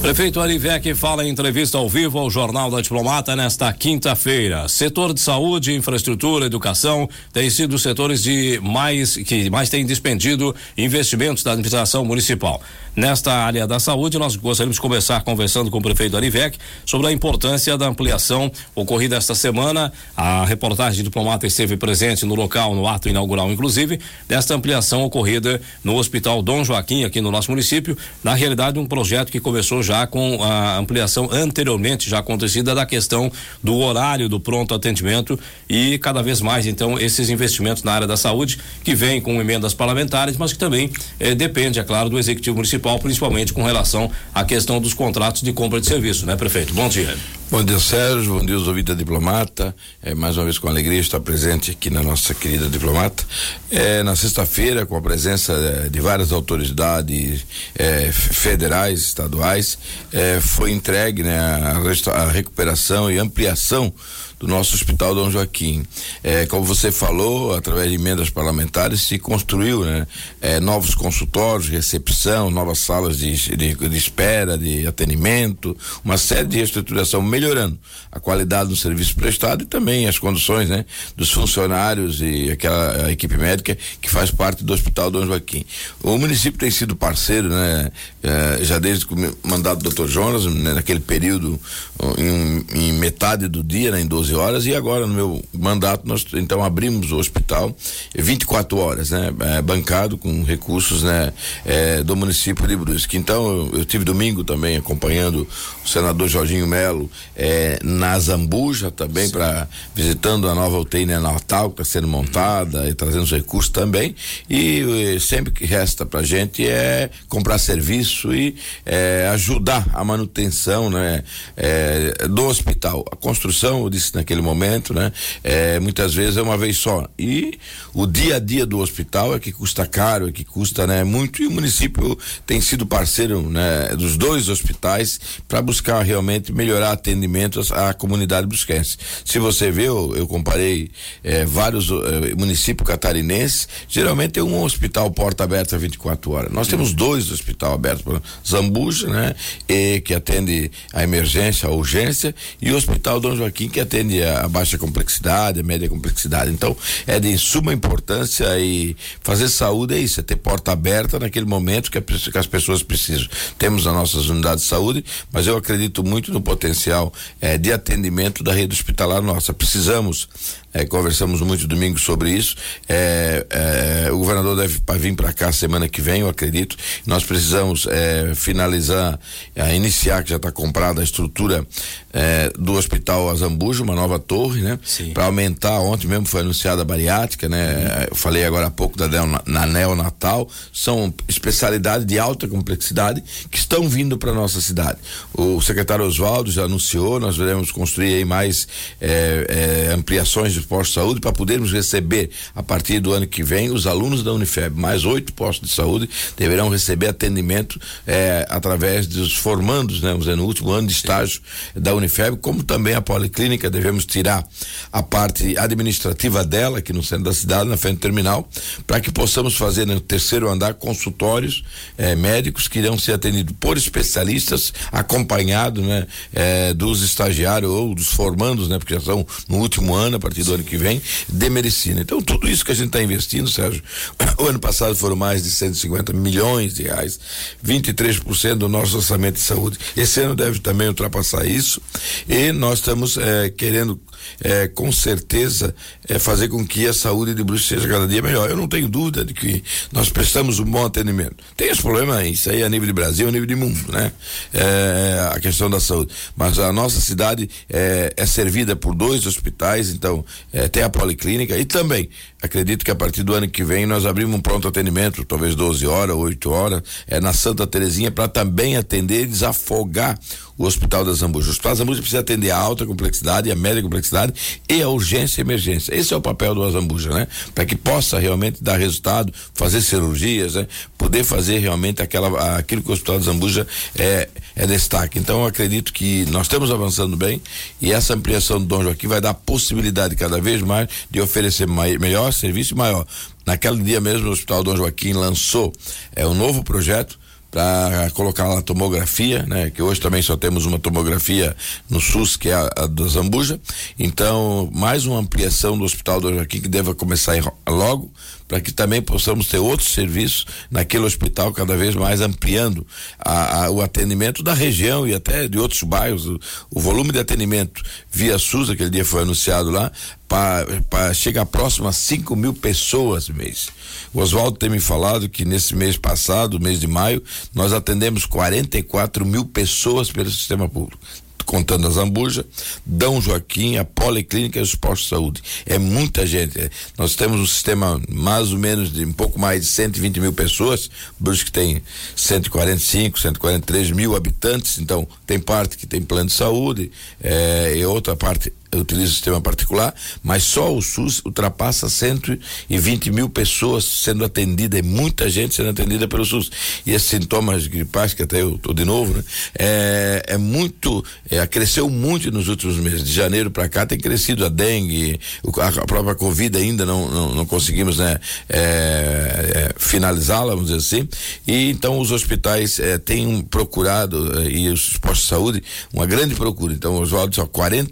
Prefeito Arivec fala em entrevista ao vivo ao Jornal da Diplomata nesta quinta-feira. Setor de saúde, infraestrutura, educação têm sido os setores que mais têm despendido investimentos da administração municipal. Nesta área da saúde, nós gostaríamos de começar conversando com o prefeito Arivec sobre a importância da ampliação ocorrida esta semana. A reportagem de Diplomata esteve presente no local, no ato inaugural, inclusive, desta ampliação ocorrida no Hospital Dom Joaquim, aqui no nosso município. Na realidade, um projeto que começou já com a ampliação anteriormente já acontecida da questão do horário do pronto atendimento e cada vez mais, então, esses investimentos na área da saúde que vêm com emendas parlamentares, mas que também depende, é claro, do Executivo Municipal, principalmente com relação à questão dos contratos de compra de serviço, né, prefeito? Bom dia. Bom dia, Sérgio, bom dia, os ouvintes da Diplomata. Mais uma vez com alegria estar presente aqui na nossa querida Diplomata. Na sexta-feira, com a presença de várias autoridades federais, estaduais, foi entregue, né, a recuperação e ampliação do nosso Hospital Dom Joaquim. Como você falou, através de emendas parlamentares se construiu, né, novos consultórios, recepção, novas salas de espera, de atendimento, uma série de reestruturação, melhorando a qualidade do serviço prestado e também as condições, né, dos funcionários e aquela equipe médica que faz parte do Hospital Dom Joaquim. O município tem sido parceiro, né, já desde o mandato do Dr. Jonas, né, naquele período em metade do dia, né, em 12 horas, e agora no meu mandato nós então abrimos o hospital 24 horas, né, bancado com recursos, né, do município de Brusque. Então eu tive domingo também acompanhando o senador Jorginho Melo na Zambuja também, para visitando a nova UTI neonatal que está sendo montada e trazendo os recursos também, e sempre que resta pra gente é comprar serviço e ajudar a manutenção, né, do hospital. A construção, eu disse naquele momento, né, muitas vezes é uma vez só, e o dia a dia do hospital é que custa caro, é que custa, né, muito, e o município tem sido parceiro, né, dos dois hospitais para buscar realmente melhorar atendimento à comunidade brusquense. Se você vê, eu comparei vários municípios catarinenses, geralmente tem um hospital porta aberta 24 horas. Nós temos dois hospitais abertos, Zambuja, né, que atende a emergência, a urgência, e o Hospital Dom Joaquim, que atende a baixa complexidade, a média complexidade. Então, é de suma importância, e fazer saúde é isso, é ter porta aberta naquele momento que as pessoas precisam. Temos as nossas unidades de saúde, mas eu acredito muito no potencial de atendimento da rede hospitalar nossa. Precisamos, conversamos muito domingo sobre isso, o governador deve vir para cá semana que vem, eu acredito. Nós precisamos finalizar, iniciar, que já está comprada a estrutura do Hospital Azambuja, uma nova torre, né? Para aumentar. Ontem mesmo foi anunciada a bariátrica, né? Eu falei agora há pouco na neonatal. São especialidades de alta complexidade que estão vindo para nossa cidade. O secretário Oswaldo já anunciou, nós iremos construir aí mais ampliações de postos de saúde para podermos receber, a partir do ano que vem, os alunos da Unifeb. Mais 8 postos de saúde deverão receber atendimento através dos formandos, né? No último ano de estágio da Unifeb, como também a policlínica. Devemos tirar a parte administrativa dela aqui no centro da cidade, na frente do terminal, para que possamos fazer no terceiro andar consultórios médicos que irão ser atendidos por especialistas, acompanhados, né, dos estagiários ou dos formandos, né, porque já são no último ano, a partir do ano que vem, de medicina. Então, tudo isso que a gente está investindo, Sérgio, o ano passado foram mais de 150 milhões de reais, 23% do nosso orçamento de saúde. Esse ano deve também ultrapassar isso, e nós estamos querendo com certeza fazer com que a saúde de Brusque seja cada dia melhor. Eu não tenho dúvida de que nós prestamos um bom atendimento. Tem os problemas, isso aí a nível de Brasil, a nível de mundo, né? A questão da saúde, mas a nossa cidade é servida por 2 hospitais, então tem a policlínica, e também acredito que a partir do ano que vem nós abrimos um pronto atendimento, talvez 12 horas, 8 horas, na Santa Terezinha, para também atender e desafogar o Hospital da Zambuja. O Hospital da Zambuja precisa atender a alta complexidade, a média complexidade e a urgência e emergência. Esse é o papel do Zambuja, né? Para que possa realmente dar resultado, fazer cirurgias, né? Poder fazer realmente aquilo que o Hospital da Zambuja é destaque. Então eu acredito que nós estamos avançando bem, e essa ampliação do Dom Joaquim vai dar possibilidade cada vez mais de oferecer melhor serviço e maior. Naquele dia mesmo o Hospital Dom Joaquim lançou um novo projeto para colocar lá a tomografia, né? Que hoje também só temos uma tomografia no SUS, que é a do Zambuja. Então, mais uma ampliação do Hospital Dom Joaquim, que deva começar logo, para que também possamos ter outros serviços naquele hospital, cada vez mais ampliando o atendimento da região e até de outros bairros. O volume de atendimento via SUS, aquele dia foi anunciado lá, para chegar próximo a 5.000 pessoas mês. O Oswaldo tem me falado que nesse mês passado, mês de maio, nós atendemos 44.000 pessoas pelo sistema público, contando a Zambuja, Dom Joaquim, a Policlínica e os postos de saúde. É muita gente. Nós temos um sistema mais ou menos de um pouco mais de 120.000 pessoas, Brusque tem 143 mil habitantes, então tem parte que tem plano de saúde, e outra parte utiliza o sistema particular, mas só o SUS ultrapassa 120.000 pessoas sendo atendidas, é muita gente sendo atendida pelo SUS. E esses sintomas gripais, que até eu tô de novo, né? Cresceu muito nos últimos meses. De janeiro para cá tem crescido a dengue, a própria Covid ainda não conseguimos, né? Finalizá-la, vamos dizer assim. E então os hospitais têm procurado, e os postos de saúde, uma grande procura. Então, Oswaldo, só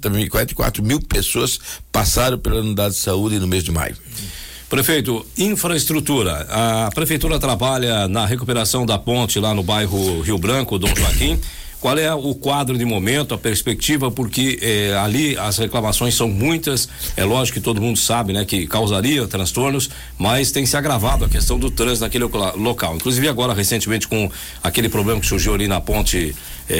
44 mil pessoas passaram pela unidade de saúde no mês de maio. Prefeito, infraestrutura. A prefeitura trabalha na recuperação da ponte lá no bairro Rio Branco, Dom Joaquim. Qual é o quadro de momento, a perspectiva, porque ali as reclamações são muitas, é lógico que todo mundo sabe, né, que causaria transtornos, mas tem se agravado a questão do trânsito naquele local. Inclusive agora, recentemente, com aquele problema que surgiu ali na ponte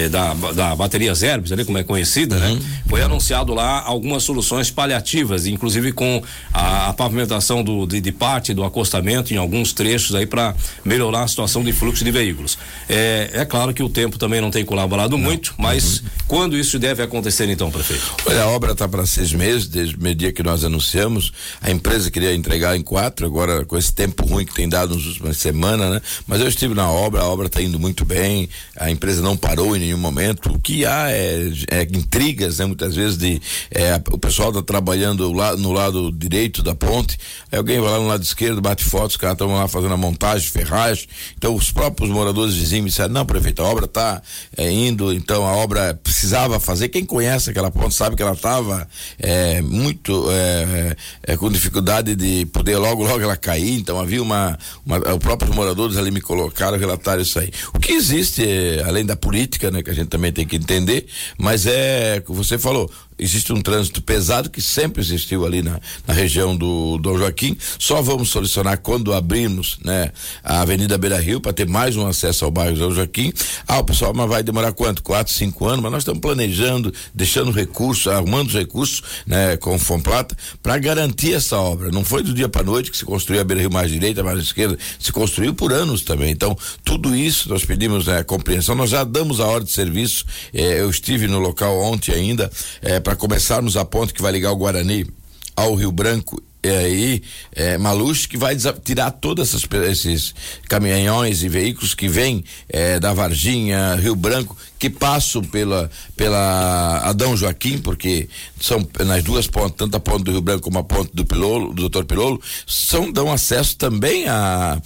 da bateria Zerbes, ali como é conhecida, né? Foi anunciado lá algumas soluções paliativas, inclusive com a pavimentação de parte do acostamento em alguns trechos aí para melhorar a situação de fluxo de veículos. É claro que o tempo também não tem colaborado muito, mas quando isso deve acontecer então, prefeito? Olha, a obra está para 6 meses, desde o meio dia que nós anunciamos. A empresa queria entregar em 4, agora com esse tempo ruim que tem dado nas últimas semanas, né? Mas eu estive na obra, a obra está indo muito bem, a empresa não parou em nenhum momento. O que há é intrigas, né? Muitas vezes o pessoal está trabalhando no lado direito da ponte, aí alguém vai lá no lado esquerdo, bate fotos, os caras estão lá fazendo a montagem, ferragem. Então os próprios moradores vizinhos me disseram, não, prefeito, a obra está indo, então a obra precisava fazer. Quem conhece aquela ponte sabe que ela estava muito com dificuldade de poder logo ela cair, então havia os próprios moradores ali me colocaram, relataram isso aí. O que existe, além da política, né, que a gente também tem que entender, mas você falou, existe um trânsito pesado que sempre existiu ali na região do Dom Joaquim. Só vamos solucionar quando abrirmos, né, a Avenida Beira Rio para ter mais um acesso ao bairro Dom Joaquim. O pessoal, mas vai demorar quanto? 4, 5 anos, mas nós estamos planejando, deixando recursos, arrumando os recursos, né, com o Fomplata para garantir essa obra. Não foi do dia para noite que se construiu a Beira Rio mais direita, mais esquerda, se construiu por anos também. Então, tudo isso nós pedimos, né, compreensão. Nós já damos a ordem de serviço. Eu estive no local ontem ainda, para começarmos a ponte que vai ligar o Guarani ao Rio Branco Maluche, que vai tirar todos esses caminhões e veículos que vêm da Varginha, Rio Branco, que passam pela Adão Joaquim, porque são nas duas pontes, tanto a ponte do Rio Branco como a ponte do Dr. Pilolo, dão acesso também à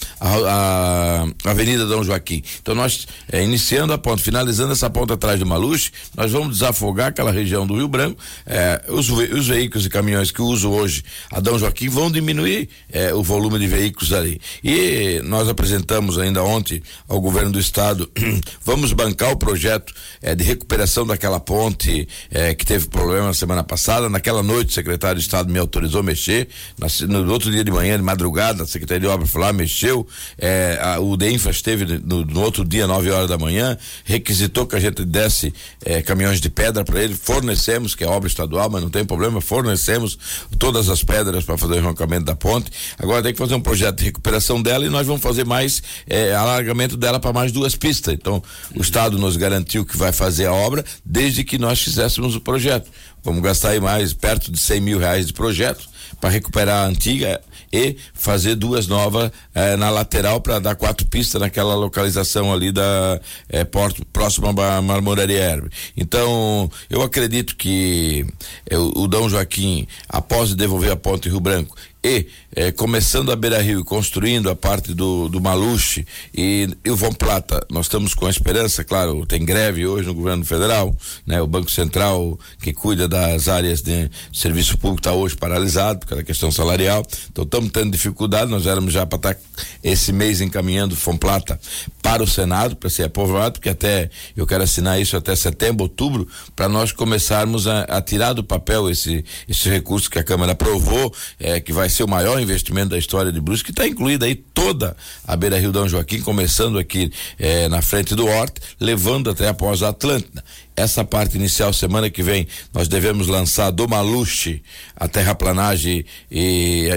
Avenida Dom Joaquim. Então nós, iniciando a ponte, finalizando essa ponte atrás do Maluche, nós vamos desafogar aquela região do Rio Branco. Os veículos e caminhões que usam hoje a Dom Joaquim vão diminuir o volume de veículos ali. E nós apresentamos ainda ontem ao governo do estado, vamos bancar o projeto de recuperação daquela ponte que teve problema na semana passada. Naquela noite o secretário de Estado me autorizou a mexer, no outro dia de manhã, de madrugada, a Secretaria de Obras foi lá, mexeu, o DEINFRA esteve no outro dia, 9 horas da manhã, requisitou que a gente desse caminhões de pedra para ele, fornecemos, que é obra estadual, mas não tem problema, fornecemos todas as pedras para fazer o enroncamento da ponte. Agora tem que fazer um projeto de recuperação dela e nós vamos fazer mais alargamento dela para mais 2 pistas. Então o estado nos garantiu que vai fazer a obra desde que nós fizéssemos o projeto. Vamos gastar aí mais perto de R$100 mil de projeto para recuperar a antiga e fazer 2 novas na lateral para dar 4 pistas naquela localização ali da porto próximo à Marmoraria Herbe. Então eu acredito que o Dom Joaquim, após devolver a ponte Rio Branco e começando a Beira-Rio e construindo a parte do Maluche e o Von Plata, nós estamos com a esperança, claro, tem greve hoje no governo federal, né? O Banco Central, que cuida das áreas de serviço público, está hoje paralisado por causa da questão salarial, então estamos tendo dificuldade. Nós éramos já para estar esse mês encaminhando o Von Plata para o Senado, para ser aprovado, porque até eu quero assinar isso até setembro, outubro, para nós começarmos a tirar do papel esse recurso que a Câmara aprovou, que vai ser o maior investimento da história de Brusque, que está incluída aí toda a Beira-Rio Dom Joaquim, começando aqui na frente do Horta, levando até após a Atlântida. Essa parte inicial, semana que vem, nós devemos lançar do Maluche a terraplanagem e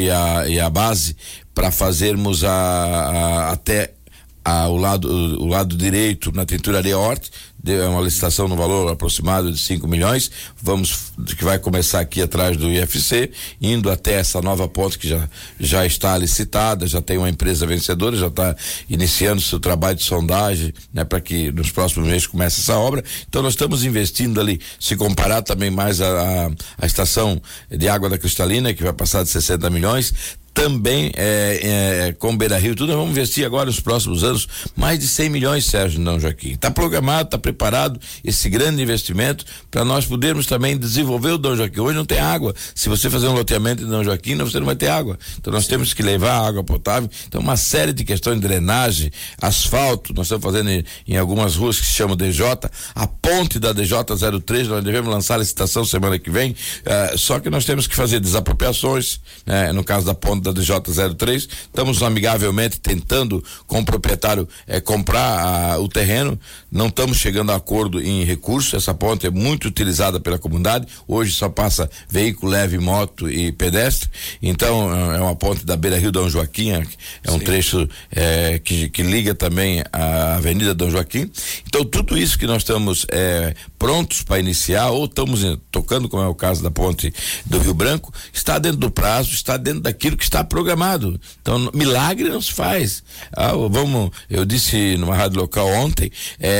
a base para fazermos até o lado direito na tinturaria Horta. Deu uma licitação no valor aproximado de 5 milhões, que vai começar aqui atrás do IFC, indo até essa nova ponte que já está licitada, já tem uma empresa vencedora, já está iniciando seu trabalho de sondagem, né, para que nos próximos meses comece essa obra. Então nós estamos investindo ali, se comparar também mais a estação de água da Cristalina, que vai passar de 60 milhões, também com Beira-Rio, tudo. Nós vamos investir agora nos próximos anos mais de 100 milhões, Sérgio Dom Joaquim. Está programado, está preparado esse grande investimento para nós podermos também desenvolver o Dom Joaquim. Hoje não tem água. Se você fazer um loteamento de Dom Joaquim, você não vai ter água. Então nós temos que levar água potável. Então uma série de questões de drenagem, asfalto, nós estamos fazendo em algumas ruas que se chamam DJ, a ponte da DJ 03, nós devemos lançar a licitação semana que vem, só que nós temos que fazer desapropriações, né? No caso da ponte da DJ 03, estamos amigavelmente tentando com o proprietário comprar o terreno, não estamos chegando a acordo em recurso. Essa ponte é muito utilizada pela comunidade, hoje só passa veículo leve, moto e pedestre, então é uma ponte da Beira-Rio Dom Joaquim, é um trecho que liga também a Avenida Dom Joaquim. Então tudo isso que nós estamos prontos para iniciar, ou estamos tocando, como é o caso da ponte do Rio Branco, está dentro do prazo, está dentro daquilo que está programado. Então milagre não se faz. Eu disse numa rádio local ontem,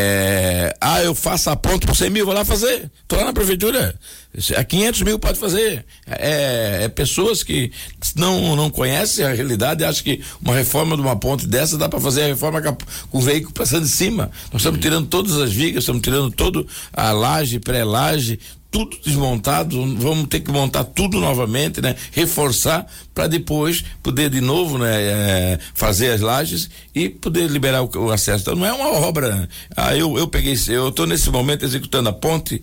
eu faço a ponte por 100 mil, vou lá fazer, tô lá na prefeitura, a 500 mil pode fazer. Pessoas que não conhecem a realidade, acham que uma reforma de uma ponte dessa dá para fazer a reforma com o veículo passando de cima. Nós estamos tirando todas as vigas, estamos tirando toda a laje, pré-laje, tudo desmontado, vamos ter que montar tudo novamente, né? Reforçar para depois poder de novo, né? Fazer as lajes e poder liberar o acesso. Então não é uma obra. Eu estou nesse momento executando a ponte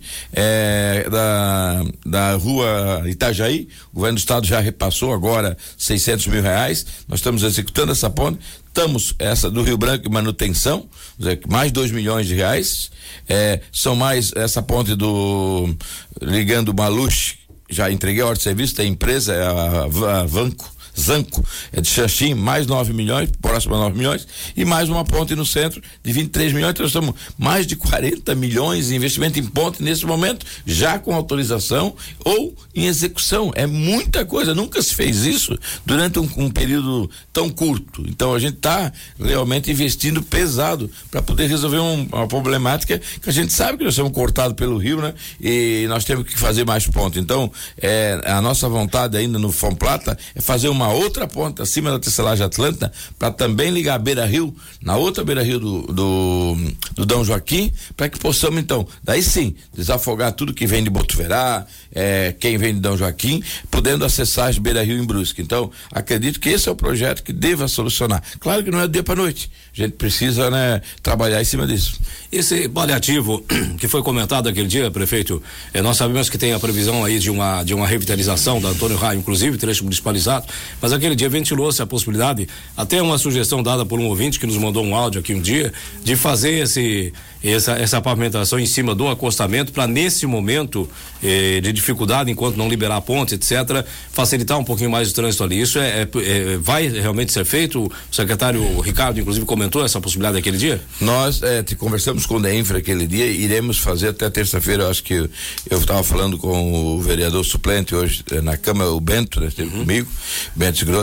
da rua Itajaí. O governo do estado já repassou agora 600 mil reais. Nós estamos executando essa ponte. Estamos, essa do Rio Branco, manutenção, mais 2 milhões de reais, são mais essa ponte ligando o Maluche, já entreguei a ordem de serviço, tem empresa, a Zanco, de Xaxim, mais 9 milhões, próximo a 9 milhões, e mais uma ponte no centro de 23 milhões, então nós estamos mais de 40 milhões de investimento em ponte nesse momento, já com autorização ou em execução. É muita coisa, nunca se fez isso durante um período tão curto. Então a gente está realmente investindo pesado para poder resolver uma problemática que a gente sabe que nós somos cortados pelo rio, né? E nós temos que fazer mais ponte. Então a nossa vontade ainda no Von Plata é fazer uma outra ponte acima da tecelagem Atlântida para também ligar a Beira-Rio, na outra Beira-Rio do Dom Joaquim, para que possamos então, daí sim, desafogar tudo que vem de Botuverá, quem vem de Dom Joaquim, podendo acessar as Beira-Rio em Brusque. Então, acredito que esse é o projeto que deva solucionar. Claro que não é do dia para noite, a gente precisa, né, trabalhar em cima disso. Esse paliativo que foi comentado aquele dia, prefeito, nós sabemos que tem a previsão aí de uma revitalização da Antônio Raio, inclusive trecho municipalizado, mas aquele dia ventilou-se a possibilidade, até uma sugestão dada por um ouvinte que nos mandou um áudio aqui um dia, de fazer essa pavimentação em cima do acostamento para nesse momento de dificuldade, enquanto não liberar a ponte, etc., facilitar um pouquinho mais o trânsito ali. Isso vai realmente ser feito? O secretário Ricardo, inclusive, comentou essa possibilidade aquele dia? Nós conversamos com o DEINFRA aquele dia, iremos fazer até terça-feira. Eu acho que eu estava falando com o vereador suplente hoje na Câmara, o Bento, né, esteve comigo, Bento Groto,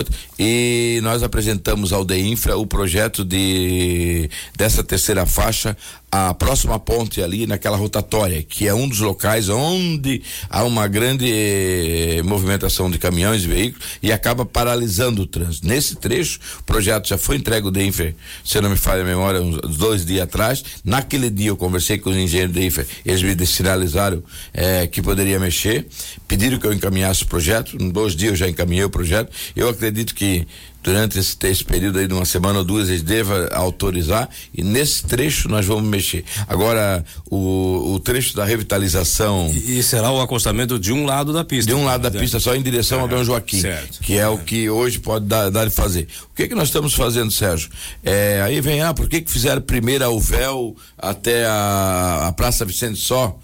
e nós apresentamos ao DEINFRA o projeto dessa terceira faixa, a próxima ponte ali naquela rotatória, que é um dos locais onde há uma grande movimentação de caminhões e veículos e acaba paralisando o trânsito. Nesse trecho, o projeto já foi entregue ao DEINFRA, se eu não me falha a memória, uns 2 dias atrás. Naquele dia eu conversei com os engenheiros do DEINFRA, eles me sinalizaram que poderia mexer, pediram que eu encaminhasse o projeto. Em 2 dias eu já encaminhei o projeto. Eu acredito que durante esse período aí de 1 semana ou 2 eles devem autorizar, e nesse trecho nós vamos mexer. Agora, o trecho da revitalização. E será o acostamento de um lado da pista. De um lado da pista, só em direção ao Dom Joaquim, certo. Que é o que hoje pode dar de fazer. O que nós estamos fazendo, Sérgio? Aí vem, por que fizeram primeiro o véu até a Praça Vicente Só?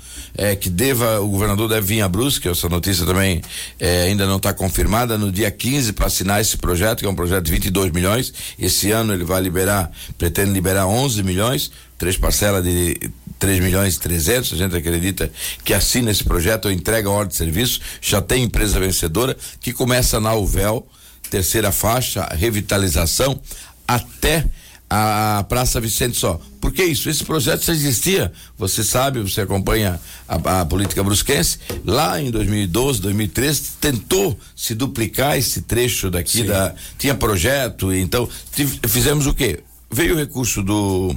O governador deve vir a Brusque, essa notícia também ainda não está confirmada, no dia 15 para assinar esse projeto, que é um projeto de 22 milhões. Esse ano ele vai pretende liberar 11 milhões, 3 parcelas de 3 milhões e 300, a gente acredita que assina esse projeto ou entrega a ordem de serviço. Já tem empresa vencedora que começa na UVEL, terceira faixa, revitalização, até a Praça Vicente Só. Por que isso? Esse projeto já existia, você sabe, você acompanha a política brusquense. Lá em 2012, 2013, tentou se duplicar esse trecho daqui. Tinha projeto, então fizemos o quê? Veio o recurso do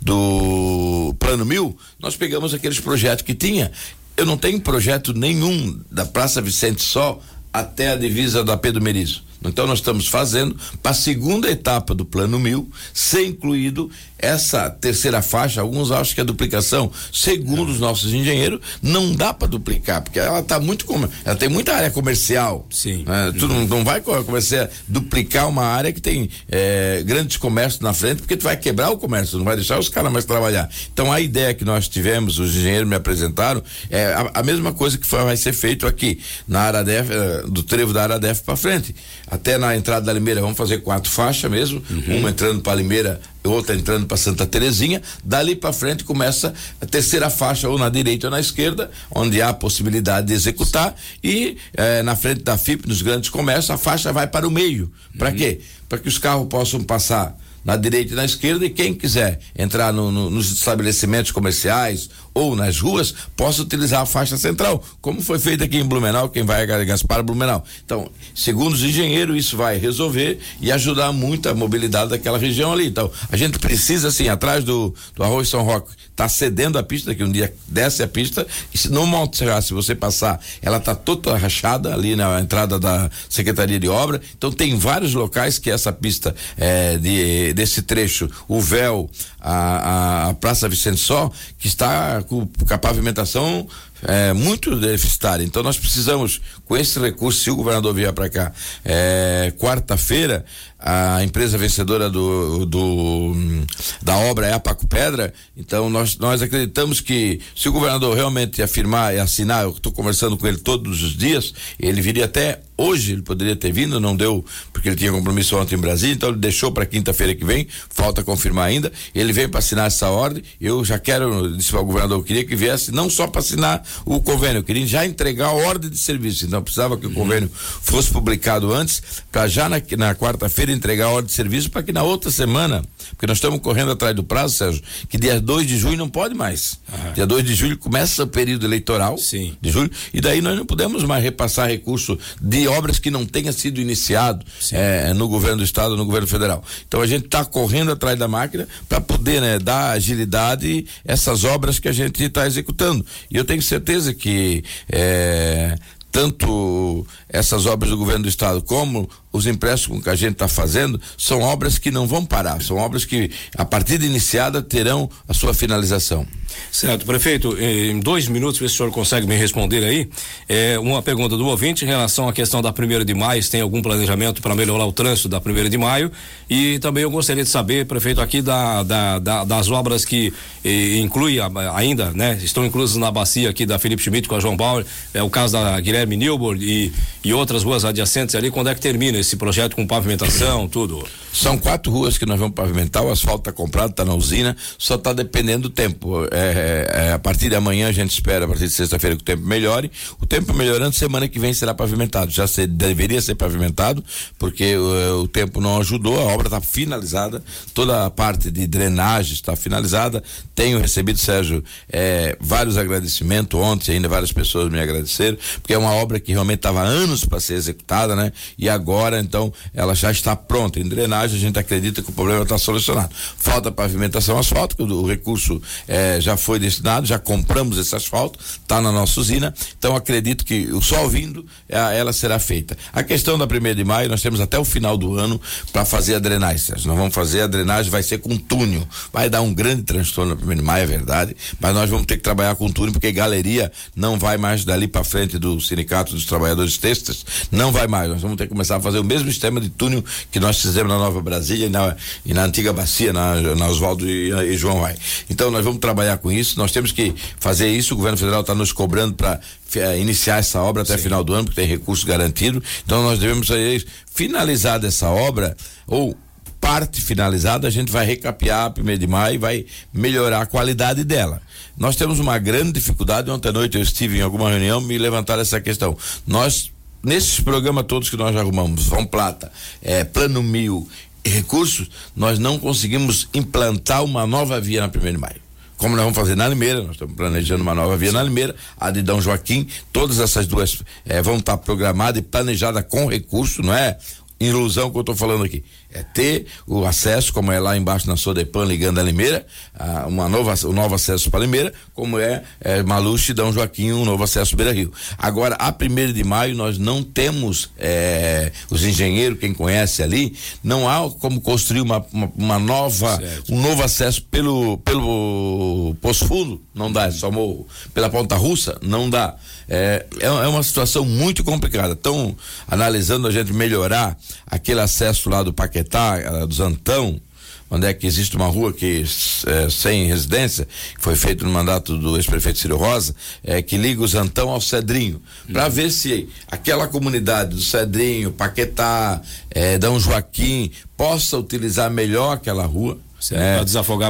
Plano 1000, nós pegamos aqueles projetos que tinha. Eu não tenho projeto nenhum da Praça Vicente Só até a divisa da Pedro Merizo. Então nós estamos fazendo para a segunda etapa do Plano 1000, ser incluído essa terceira faixa. Alguns acham que a duplicação, segundo os nossos engenheiros, não dá para duplicar, porque ela ela tem muita área comercial. Sim. Tu não vai começar a duplicar uma área que tem grandes comércios na frente, porque tu vai quebrar o comércio, não vai deixar os caras mais trabalhar. Então a ideia que nós tivemos, os engenheiros me apresentaram, é a mesma coisa que vai ser feito aqui na Aradef, do trevo da Aradef para frente. Até na entrada da Limeira vamos fazer 4 faixas mesmo, uma entrando para Limeira, outra entrando para Santa Terezinha. Dali para frente começa a terceira faixa, ou na direita ou na esquerda, onde há a possibilidade de executar, e na frente da FIP, nos grandes comércios, a faixa vai para o meio. Para quê? Para que os carros possam passar na direita e na esquerda, e quem quiser entrar nos estabelecimentos comerciais ou nas ruas, possa utilizar a faixa central, como foi feito aqui em Blumenau, quem vai a Gaspar Blumenau. Então, segundo os engenheiros, isso vai resolver e ajudar muito a mobilidade daquela região ali. Então, a gente precisa, assim, atrás do Arroio São Roque, tá cedendo a pista, que um dia desce a pista, e se no Monte Serra, se você passar, ela tá toda rachada ali na entrada da Secretaria de Obra. Então tem vários locais que essa pista desse trecho, o véu, a Praça Vicente Só, que está com a pavimentação muito deficitária. Então nós precisamos, com esse recurso, se o governador vier para cá quarta-feira, a empresa vencedora da obra é a Paco Pedra. Então nós acreditamos que, se o governador realmente afirmar e assinar, eu estou conversando com ele todos os dias, ele viria até hoje, ele poderia ter vindo, não deu, porque ele tinha compromisso ontem em Brasília, então ele deixou para quinta-feira que vem, falta confirmar ainda. Ele vem para assinar essa ordem. Eu já disse ao governador, eu queria que viesse não só para assinar o convênio, eu queria já entregar a ordem de serviço. Então precisava que o convênio fosse publicado antes, para já na quarta-feira entregar a ordem de serviço, para que na outra semana, porque nós estamos correndo atrás do prazo, Sérgio, que dia 2 de julho não pode mais. Dia 2 de julho começa o período eleitoral. Sim. De julho, e daí nós não podemos mais repassar recurso de obras que não tenha sido iniciado no governo do estado, no governo federal. Então a gente está correndo atrás da máquina para poder dar agilidade a essas obras que a gente está executando. E eu tenho certeza que tanto essas obras do governo do estado como os empréstimos que a gente está fazendo são obras que não vão parar, são obras que, a partir de iniciada, terão a sua finalização. Certo, prefeito, em 2 minutos, se o senhor consegue me responder aí, uma pergunta do ouvinte em relação à questão da 1º de maio, se tem algum planejamento para melhorar o trânsito da 1º de maio, e também eu gostaria de saber, prefeito, aqui das obras que inclui ainda, né, estão inclusas na bacia aqui da Felipe Schmidt com a João Bauer, o caso da Guilherme Nilborn e outras ruas adjacentes ali, quando é que termina nesse projeto com pavimentação, tudo? São 4 ruas que nós vamos pavimentar, o asfalto está comprado, está na usina, só está dependendo do tempo. A partir de amanhã a gente espera, a partir de sexta-feira, que o tempo melhore. O tempo melhorando, semana que vem será pavimentado. Deveria ser pavimentado, porque o tempo não ajudou, a obra está finalizada, toda a parte de drenagem está finalizada. Tenho recebido, Sérgio, vários agradecimentos. Ontem ainda várias pessoas me agradeceram, porque é uma obra que realmente estava há anos para ser executada, né? E agora, então, ela já está pronta. Em drenagem, a gente acredita que o problema está solucionado. Falta pavimentação asfáltica, o recurso já foi destinado, já compramos esse asfalto, está na nossa usina, então acredito que o sol vindo, ela será feita. A questão da 1º de maio, nós temos até o final do ano para fazer a drenagem, Sérgio. Nós vamos fazer a drenagem, vai ser com túnel, vai dar um grande transtorno na 1º de maio, é verdade, mas nós vamos ter que trabalhar com túnel, porque galeria não vai mais dali para frente do Sindicato dos Trabalhadores Têxteis, não vai mais. Nós vamos ter que começar a fazer o mesmo sistema de túnel que nós fizemos na Nova Brasília e na antiga bacia, na Oswaldo e João Vai. Então nós vamos trabalhar com isso, nós temos que fazer isso, o governo federal está nos cobrando para iniciar essa obra até final do ano, porque tem recurso garantido, então nós devemos finalizar essa obra, ou parte finalizada, a gente vai recapear 1º de maio e vai melhorar a qualidade dela. Nós temos uma grande dificuldade. Ontem à noite eu estive em alguma reunião, me levantaram essa questão. Nós, nesses programas todos que nós arrumamos, Vão Plata, Plano 1000 e recursos, nós não conseguimos implantar uma nova via na 1º de maio. Como nós vamos fazer na Limeira, nós estamos planejando uma nova via na Limeira, a de Dom Joaquim, todas essas duas vão estar programadas e planejadas com recurso, não é ilusão que eu estou falando aqui. É ter o acesso, como é lá embaixo na Sodepan, ligando a Limeira, um novo acesso para Limeira, como Maluche e Dom Joaquim, um novo acesso Beira Rio. Agora, a 1º de maio, nós não temos, os engenheiros, quem conhece ali, não há como construir uma nova, um novo acesso pelo Poço Fundo, não dá, é só morro. Pela Ponta Russa, não dá. É uma situação muito complicada. Estão analisando a gente melhorar aquele acesso lá do Paquetá, do Antão, onde é que existe uma rua que sem residência, que foi feito no mandato do ex-prefeito Ciro Rosa, que liga o Zantão ao Cedrinho, para ver se aquela comunidade do Cedrinho, Paquetá, Dom Joaquim, possa utilizar melhor aquela rua, para desafogar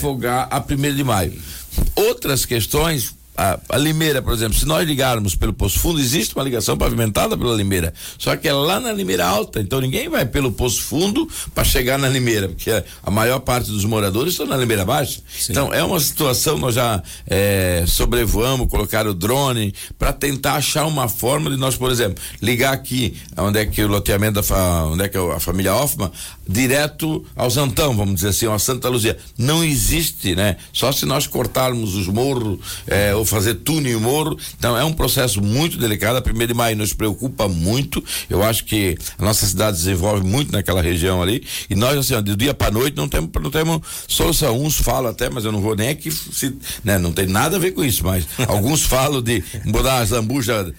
a 1º de maio. Outras questões, a Limeira, por exemplo, se nós ligarmos pelo Poço Fundo, existe uma ligação pavimentada pela Limeira, só que é lá na Limeira Alta, então ninguém vai pelo Poço Fundo para chegar na Limeira, porque a maior parte dos moradores estão na Limeira Baixa. Sim. Então é uma situação, nós já sobrevoamos, colocaram o drone para tentar achar uma forma de nós, por exemplo, ligar aqui, onde é que o loteamento onde é que a família Hoffman, direto ao Zantão, vamos dizer assim, ao Santa Luzia. Não existe, né? Só se nós cortarmos os morros, ou fazer túnel e morro. Então é um processo muito delicado. A 1º de maio nos preocupa muito. Eu acho que a nossa cidade desenvolve muito naquela região ali, e nós, assim, de dia para noite não temos solução. Uns falam até, mas eu não vou nem aqui, não tem nada a ver com isso, mas alguns falam de mudar as lambujas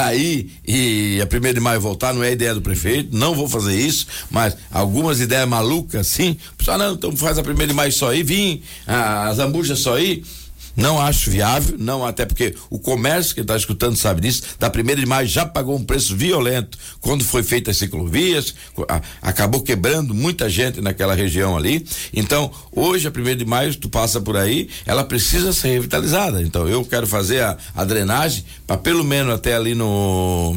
aí e a 1º de maio voltar, não é ideia do prefeito, não vou fazer isso, mas algumas ideias malucas, sim. Pessoal, não, então faz a 1º de maio só aí, as lambujas só aí. Não acho viável, não, até porque o comércio que está escutando sabe disso, da 1º de maio já pagou um preço violento quando foi feita as ciclovias, acabou quebrando muita gente naquela região ali. Então, hoje a 1º de maio, tu passa por aí, ela precisa ser revitalizada. Então, eu quero fazer a drenagem para pelo menos até ali no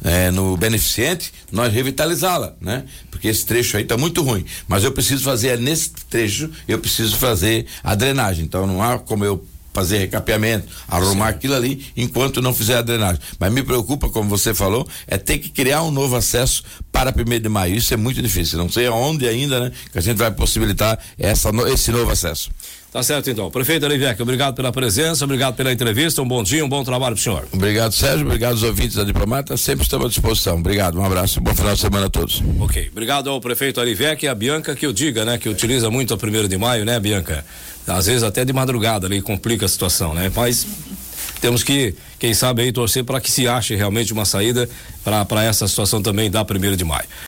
Beneficente, nós revitalizá-la, né? Porque esse trecho aí tá muito ruim, mas eu preciso fazer nesse trecho, eu preciso fazer a drenagem. Então, não há como eu fazer recapeamento, arrumar aquilo ali enquanto não fizer a drenagem. Mas me preocupa, como você falou, ter que criar um novo acesso para 1º de maio. Isso é muito difícil. Não sei aonde ainda, né, que a gente vai possibilitar esse novo acesso. Tá certo, então. Prefeito Arivec, obrigado pela presença, obrigado pela entrevista, um bom dia, um bom trabalho pro senhor. Obrigado, Sérgio, obrigado aos ouvintes da Diplomata, sempre estamos à disposição. Obrigado, um abraço, bom final de semana a todos. Ok, obrigado ao prefeito Arivec e a Bianca, que eu diga, né, que utiliza muito a 1º de maio, né, Bianca? Às vezes até de madrugada ali complica a situação, né? Mas temos que, quem sabe aí, torcer para que se ache realmente uma saída para essa situação também da 1º de maio.